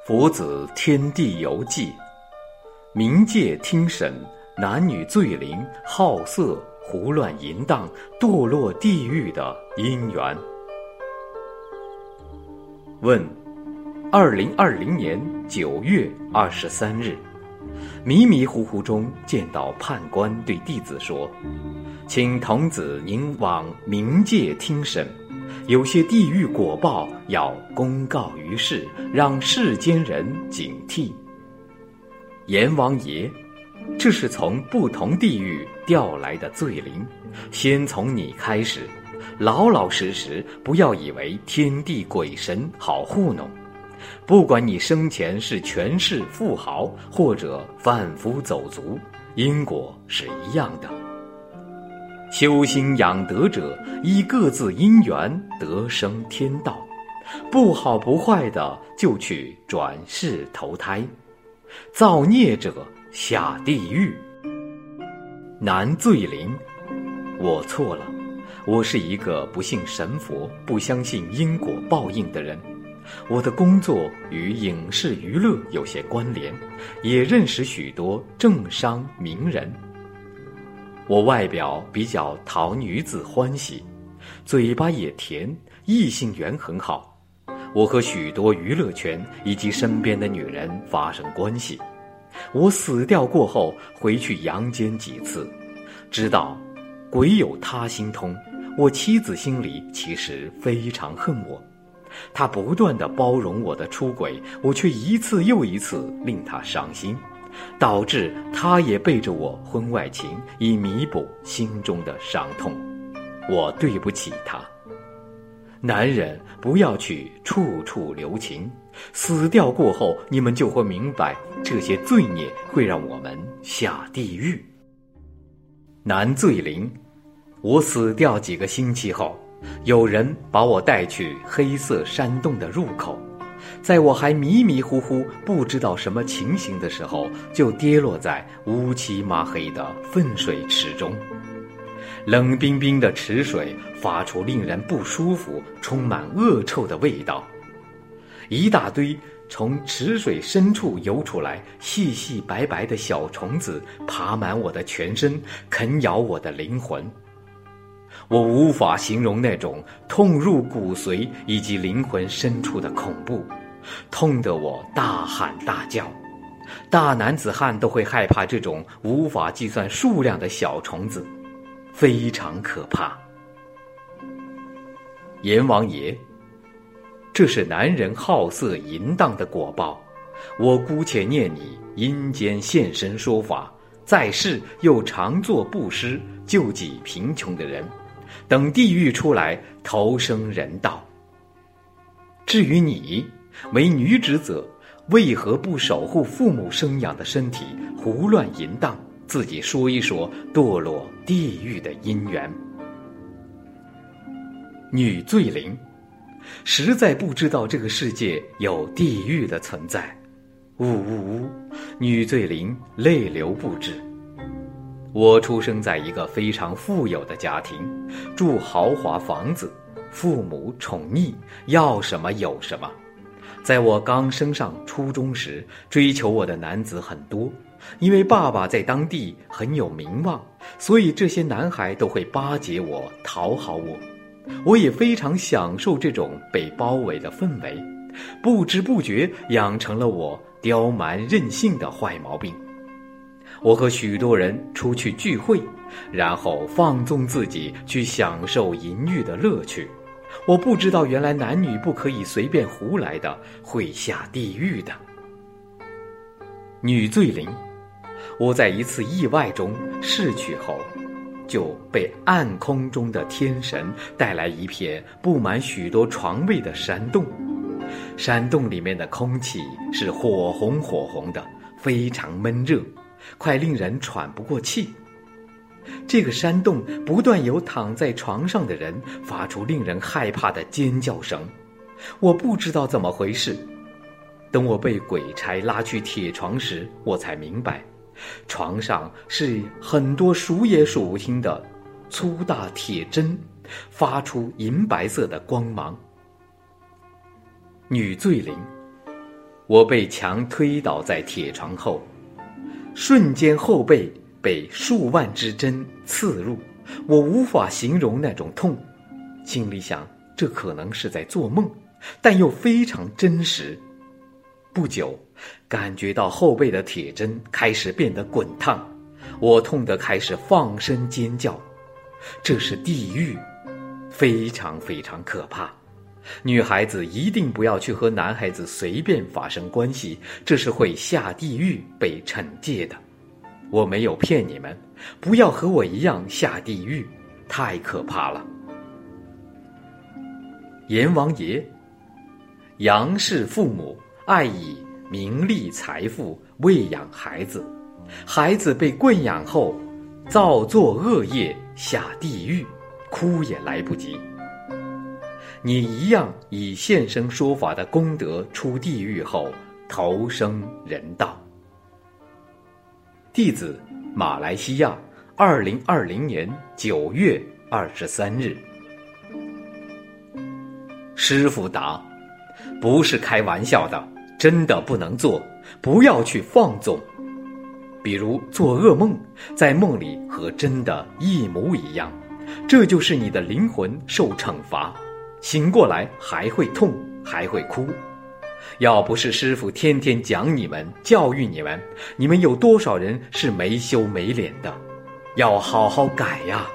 佛子天地游记，冥界听审男女罪灵、好色、胡乱淫荡、堕落地狱的因缘。问：2020年9月23日，迷迷糊糊中见到判官对弟子说：“请童子您往冥界听审，有些地狱果报要公告于世，让世间人警惕。”阎王爷，这是从不同地狱调来的罪灵，先从你开始，老老实实，不要以为天地鬼神好糊弄。不管你生前是权势富豪或者贩夫走卒，因果是一样的。修心养德者，依各自因缘得生天道，不好不坏的就去转世投胎，造孽者下地狱。男罪灵，我错了，我是一个不信神佛、不相信因果报应的人。我的工作与影视娱乐有些关联，也认识许多政商名人。我外表比较讨女子欢喜，嘴巴也甜，异性缘很好。我和许多娱乐圈以及身边的女人发生关系。我死掉过后回去阳间几次，知道鬼有他心通。我妻子心里其实非常恨我，她不断地包容我的出轨，我却一次又一次令她伤心，导致她也背着我婚外情，以弥补心中的伤痛。我对不起她。男人不要去处处留情，死掉过后你们就会明白，这些罪孽会让我们下地狱。男罪灵，我死掉几个星期后，有人把我带去黑色山洞的入口，在我还迷迷糊糊不知道什么情形的时候，就跌落在乌漆麻黑的粪水池中。冷冰冰的池水发出令人不舒服、充满恶臭的味道。一大堆从池水深处游出来细细白白的小虫子爬满我的全身，啃咬我的灵魂。我无法形容那种痛入骨髓以及灵魂深处的恐怖，痛得我大喊大叫。大男子汉都会害怕这种无法计算数量的小虫子，非常可怕。阎王爷，这是男人好色淫荡的果报，我姑且念你阴间现身说法，在世又常做布施，救济贫穷的人，等地狱出来投生人道。至于你，为女子者，为何不守护父母生养的身体，胡乱淫荡，自己说一说堕落地狱的因缘？女罪灵，实在不知道这个世界有地狱的存在。呜呜呜，女罪灵泪流不止。我出生在一个非常富有的家庭，住豪华房子，父母宠溺，要什么有什么。在我刚升上初中时，追求我的男子很多，因为爸爸在当地很有名望，所以这些男孩都会巴结我，讨好我。我也非常享受这种被包围的氛围，不知不觉养成了我刁蛮任性的坏毛病。我和许多人出去聚会，然后放纵自己去享受淫欲的乐趣。我不知道原来男女不可以随便胡来的，会下地狱的。女罪灵，我在一次意外中逝去后，就被暗空中的天神带来一片布满许多床位的山洞。山洞里面的空气是火红火红的，非常闷热，快令人喘不过气。这个山洞不断有躺在床上的人发出令人害怕的尖叫声，我不知道怎么回事。等我被鬼差拉去铁床时，我才明白，床上是很多数也数不清的粗大铁针，发出银白色的光芒。女罪灵， 我被强推倒在铁床后，瞬间后背被数万支针刺入，我无法形容那种痛，心里想这可能是在做梦，但又非常真实。不久，感觉到后背的铁针开始变得滚烫，我痛得开始放声尖叫。这是地狱，非常非常可怕。女孩子一定不要去和男孩子随便发生关系，这是会下地狱被惩戒的。我没有骗你们，不要和我一样下地狱，太可怕了。阎王爷，杨氏父母爱以名利财富喂养孩子，孩子被棍养后，造作恶业下地狱，哭也来不及。你一样以现身说法的功德出地狱后投生人道。弟子马来西亚2020年9月23日。师父答：不是开玩笑的，真的不能做，不要去放纵。比如做噩梦，在梦里和真的一模一样，这就是你的灵魂受惩罚，醒过来还会痛，还会哭。要不是师父天天讲你们，教育你们，你们有多少人是没羞没脸的？要好好改呀。